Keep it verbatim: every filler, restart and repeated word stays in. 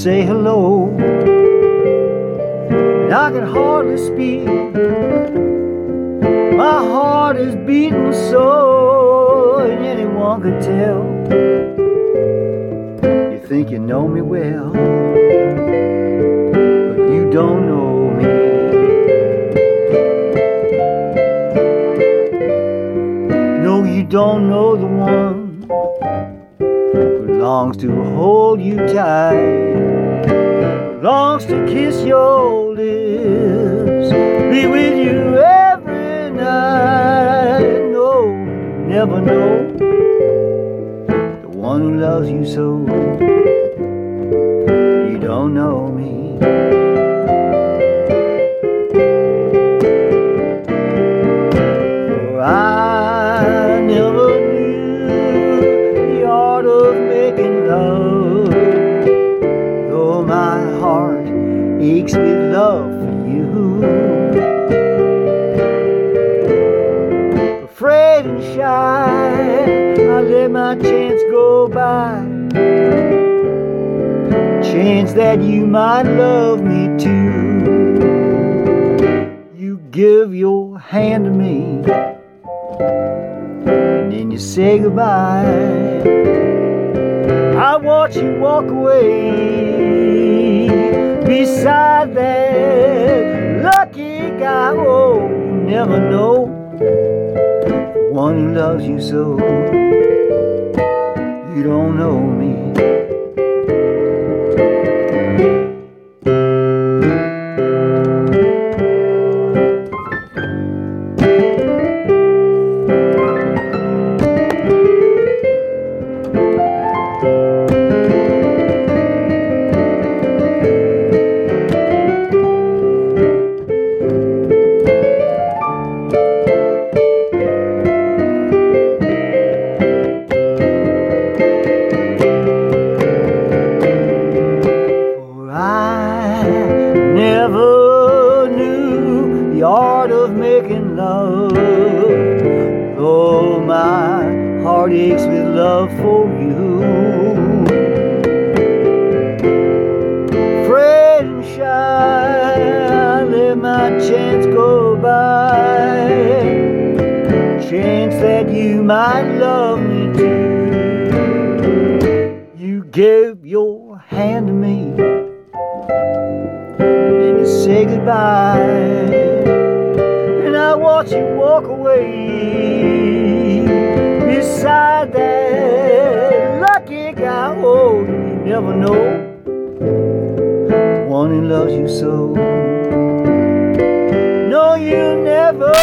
say hello, and I can hardly speak. My heart is beating so, and anyone could tell. You think you know me well, but you don't know me. No, you don't know the one who longs to hold you tight, longs to kiss your lips, be with you every night. No, you never know the one who loves you so. You don't know me. For I never knew the art of making love, though my heart aches with love for you. Afraid and shy, I let my chance go by, chance that you might love me too. You give your hand to me, and then you say goodbye. I watch you walk away beside that lucky guy. Oh, you never know the one who loves you so. You don't know me. Never knew the art of making love, though my heart aches with love for you. Afraid and shy, I let my chance go by, chance that you might love me too. You gave your hand to me, say goodbye, and I watch you walk away beside that lucky guy. Oh, you never know the one who loves you so. No, you never